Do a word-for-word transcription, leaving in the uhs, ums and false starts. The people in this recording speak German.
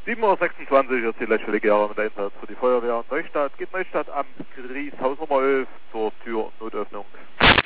sieben Uhr sechsundzwanzig ist die letzte Legere mit Einsatz für die Feuerwehr. Neustadt geht Neustadt am Grieshaus Nummer elf zur Tür- und Notöffnung.